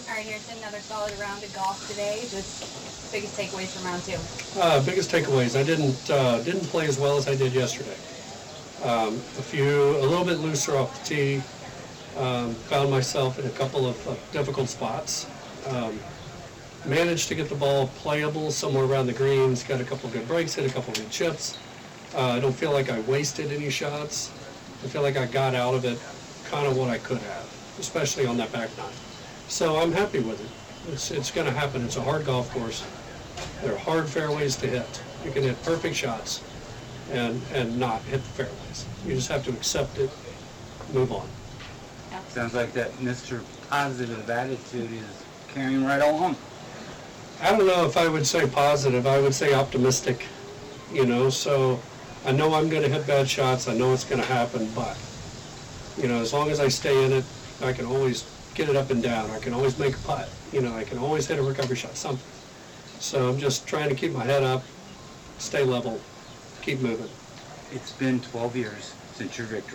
All right, here's another solid round of golf today. Just biggest takeaways from round two. Biggest takeaways. I didn't play as well as I did yesterday. A little bit looser off the tee. Found myself in a couple of difficult spots. Managed to get the ball playable somewhere around the greens. Got a couple of good breaks, hit a couple of good chips. I don't feel like I wasted any shots. I feel like I got out of it kind of what I could have, especially on that back nine. So I'm happy with it. It's going to happen. It's a hard golf course. They're hard fairways to hit. You can hit perfect shots and not hit the fairways. You just have to accept it, move on. Sounds like that Mr. Positive attitude is carrying right along. I don't know if I would say positive. I would say optimistic, so I know I'm going to hit bad shots. I know it's going to happen, but, as long as I stay in it, I can always get it up and down. I can always make a putt. I can always hit a recovery shot, something. So I'm just trying to keep my head up, stay level, keep moving. It's been 12 years since your victory.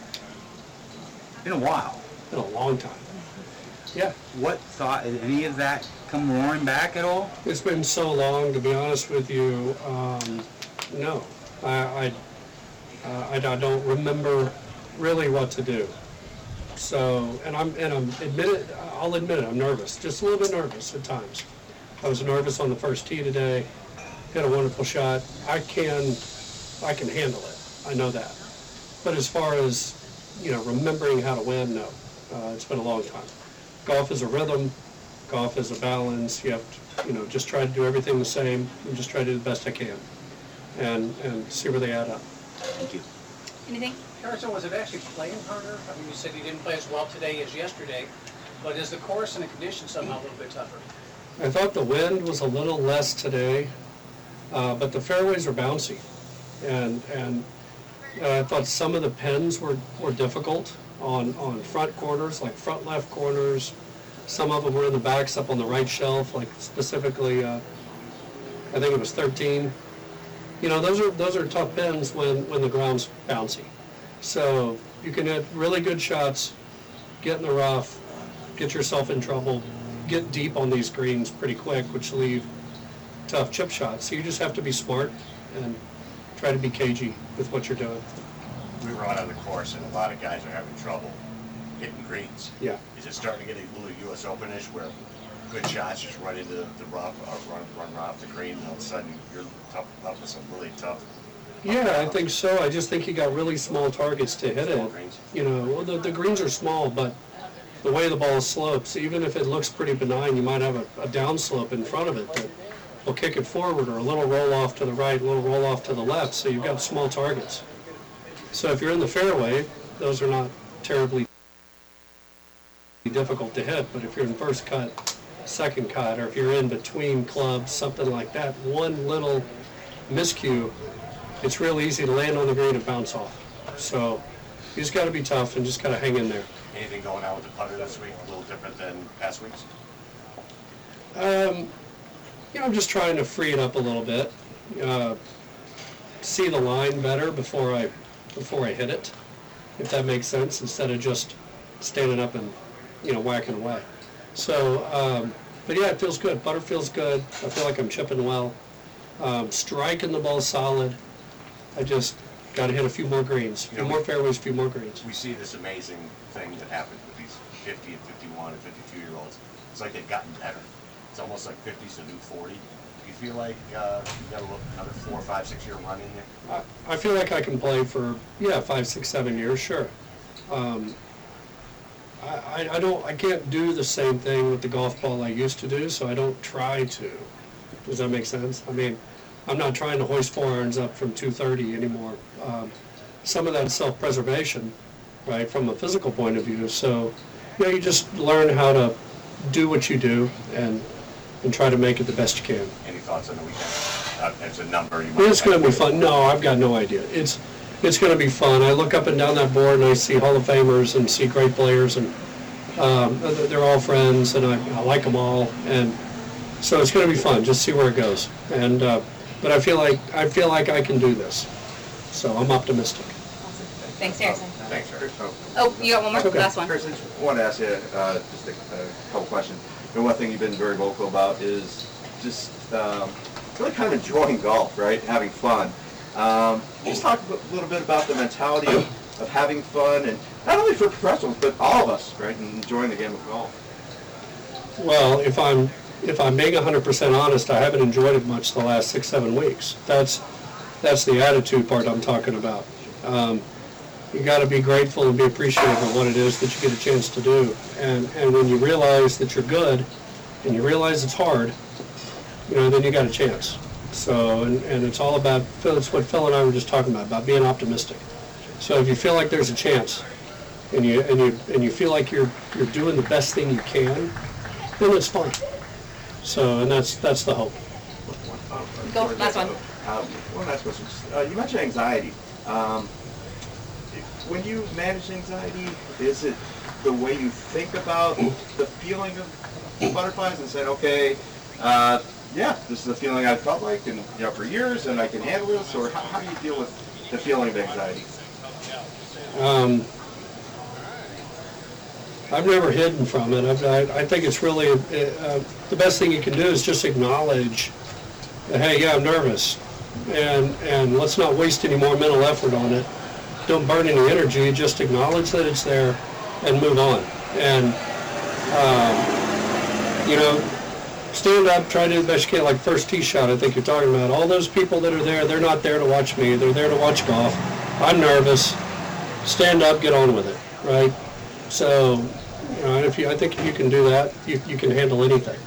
Been a while. Been a long time. Yeah. What thought, did any of that come roaring back at all? It's been so long, to be honest with you. No. I don't remember really what to do. So, I'll admit it, I'm nervous, just a little bit nervous at times. I was nervous on the first tee today, hit a wonderful shot. I can handle it, I know that. But as far as, remembering how to win, no. It's been a long time. Golf is a rhythm, golf is a balance. You have to, just try to do everything the same and just try to do the best I can and see where they add up. Thank you. Anything? Harrison, was it actually playing harder? I mean, you said you didn't play as well today as yesterday, but is the course and the conditions somehow a little bit tougher? I thought the wind was a little less today, but the fairways are bouncy. And I thought some of the pins were difficult on front corners, like front left corners. Some of them were in the backs up on the right shelf, like specifically, I think it was 13. Those are tough pins when the ground's bouncy. So you can hit really good shots, get in the rough, get yourself in trouble, get deep on these greens pretty quick, which leave tough chip shots. So you just have to be smart and try to be cagey with what you're doing. We were out on the course, and a lot of guys are having trouble hitting greens. Yeah. Is it starting to get a little U.S. Open-ish where good shots just run into the rough, or run off the green, and all of a sudden you're up with some really tough? Yeah, I think so. I just think you got really small targets to hit it. Greens. The greens are small, but the way the ball slopes, even if it looks pretty benign, you might have a downslope in front of it that will kick it forward, or a little roll off to the right, a little roll off to the left, so you've got small targets. So if you're in the fairway, those are not terribly difficult to hit, but if you're in first cut, second cut, or if you're in between clubs, something like that, one little miscue, it's real easy to land on the green and bounce off. So you just got to be tough and just got to hang in there. Anything going on with the putter this week a little different than past weeks? I'm just trying to free it up a little bit, see the line better before I hit it, if that makes sense, instead of just standing up and whacking away. So, but yeah, it feels good. Putter feels good. I feel like I'm chipping well. Striking the ball solid. I just got to hit a few more greens, a few more fairways, a few more greens. We see this amazing thing that happens with these 50 and 51 and 52-year-olds. It's like they've gotten better. It's almost like 50's the new 40. Do you feel like you've got another 4, 5, 6 year run in there? I feel like I can play for 5, 6, 7 years, sure. I can't do the same thing with the golf ball I used to do, so I don't try to. Does that make sense? I mean, I'm not trying to hoist 4 irons up from 230 anymore. Some of that is self-preservation, right, from a physical point of view. So, you just learn how to do what you do and try to make it the best you can. Any thoughts on the weekend? It's a number. It's going to be fun. No, I've got no idea. It's going to be fun. I look up and down that board and I see Hall of Famers and see great players, and they're all friends, and I like them all, and so it's going to be fun. Just see where it goes. And but I feel like I can do this, so I'm optimistic. Awesome. Thanks, Harrison. Thanks, sir. Oh, you got one more? Okay. Last one. Chris, I just wanted to ask you just a couple questions. And one thing you've been very vocal about is just really kind of enjoying golf, right? Having fun. Just talk a little bit about the mentality of having fun, and not only for professionals, but all of us, right? And enjoying the game of golf. Well, if I'm being 100% honest, I haven't enjoyed it much the last 6-7 weeks. That's the attitude part I'm talking about. You got to be grateful and be appreciative of what it is that you get a chance to do. And when you realize that you're good, and you realize it's hard, then you got a chance. So, and it's all about, it's what Phil and I were just talking about being optimistic. So if you feel like there's a chance, and you feel like you're doing the best thing you can, then it's fun. So, and that's the hope. Go, last one. One last question. You mentioned anxiety. When you manage anxiety, is it the way you think about the feeling of butterflies and saying, okay, this is the feeling I felt like, and for years, and I can handle this, or how do you deal with the feeling of anxiety? I've never hidden from it. I think it's really the best thing you can do is just acknowledge, hey, yeah, I'm nervous, and let's not waste any more mental effort on it. Don't burn any energy. Just acknowledge that it's there and move on. And stand up, try to do the best you can. Like first tee shot, I think you're talking about. All those people that are there, they're not there to watch me. They're there to watch golf. I'm nervous. Stand up, get on with it, right? So, I think if you can do that, you can handle anything.